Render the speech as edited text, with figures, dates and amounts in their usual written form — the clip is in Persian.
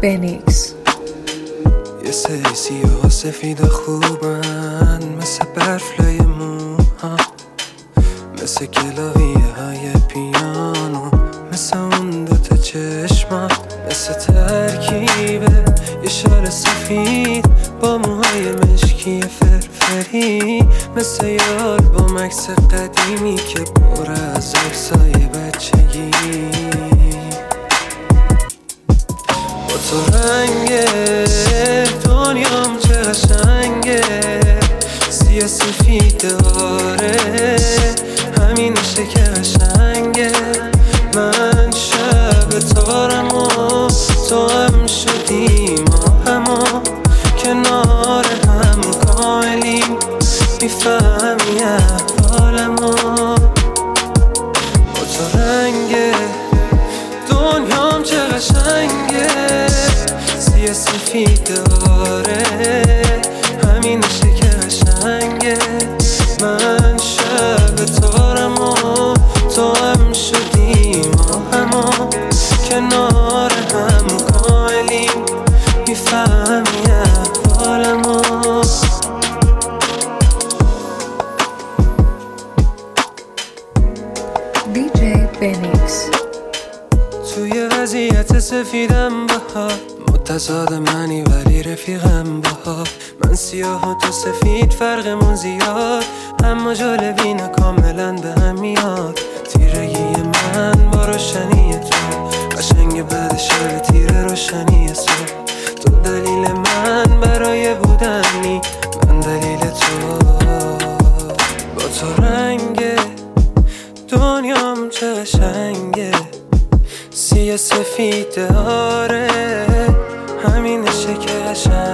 بنیکس. یه سری سیاه و سفید خوبن، مثل برفلای موها، مثل کلاویه های پیانو، مثل اون دوتا چشما، مثل ترکیب یه شال سفید با موهای مشکی فرفری، مثل یه آلبوم عکس قدیمی که پر از عکسای بچگی. با تو رنگ دنیام چه قشنگه، سیاه سفید داره همینشه که قشنگه. من شب تارم و تو هم شدیم و همو کنار هم کاملیم، میفهمی احوالمو. با تو رنگ دنیام چه قشنگه، سیاه سفید داره همینشه که قشنگه. من شب تارم و تو هم شدیم و همو کنار هم کاملیم، میفهمی احوالمو. دیجی بنیکس. توی وضعیت سفیدم بها، متضاد منی ولی رفیقم بها. من سیاه و تو سفید فرقمون زیاد، اما جالبینه کاملا به هم میاد. تیرگی من با روشنی تو، قشنگ بعد شب تیر روشنی صبح. تو دلیل من برای بودنی، من دلیل تو. با تو رنگ دنیام چه قشنگه، سیاه سفید داره همینشه که قشنگه.